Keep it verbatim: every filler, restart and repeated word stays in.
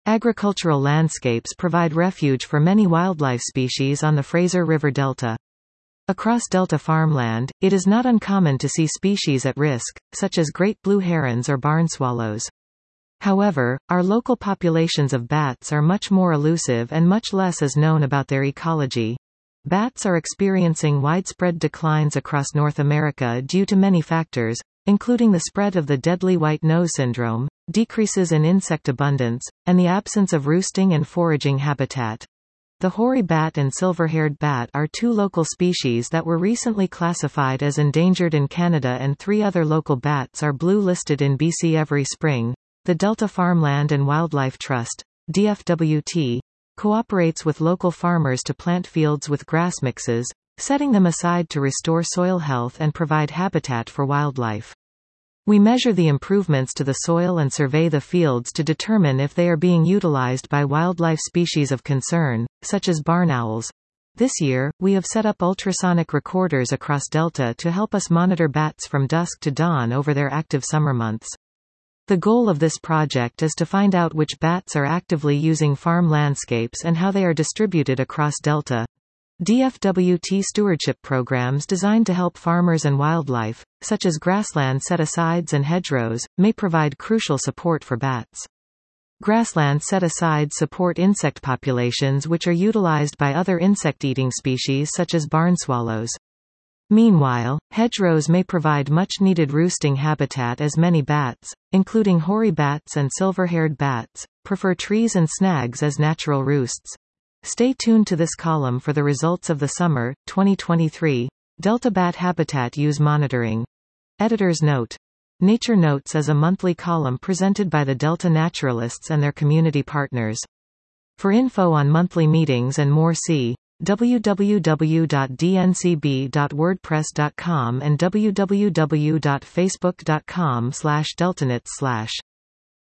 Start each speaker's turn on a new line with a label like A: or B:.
A: Agricultural landscapes provide refuge for many wildlife species on the Fraser River Delta. Across Delta farmland, it is not uncommon to see species at risk, such as great blue herons or barn swallows. However, our local populations of bats are much more elusive and much less is known about their ecology. Bats are experiencing widespread declines across North America due to many factors, including the spread of the deadly white nose syndrome, decreases in insect abundance, and the absence of roosting and foraging habitat. The hoary bat and silver-haired bat are two local species that were recently classified as endangered in Canada, and three other local bats are blue-listed in B C every spring. The Delta Farmland and Wildlife Trust, D F W T, cooperates with local farmers to plant fields with grass mixes, setting them aside to restore soil health and provide habitat for wildlife. We measure the improvements to the soil and survey the fields to determine if they are being utilized by wildlife species of concern, such as barn owls. This year, we have set up ultrasonic recorders across Delta to help us monitor bats from dusk to dawn over their active summer months. The goal of this project is to find out which bats are actively using farm landscapes and how they are distributed across Delta. D F W T stewardship programs designed to help farmers and wildlife, such as grassland set-asides and hedgerows, may provide crucial support for bats. Grassland set-asides support insect populations which are utilized by other insect-eating species such as barn swallows. Meanwhile, hedgerows may provide much-needed roosting habitat as many bats, including hoary bats and silver-haired bats, prefer trees and snags as natural roosts. Stay tuned to this column for the results of the summer, twenty twenty-three, Delta Bat Habitat Use Monitoring. Editor's Note. Nature Notes is a monthly column presented by the Delta naturalists and their community partners. For info on monthly meetings and more, see w w w dot d n c b dot wordpress dot com and w w w dot facebook dot com slash deltanet slash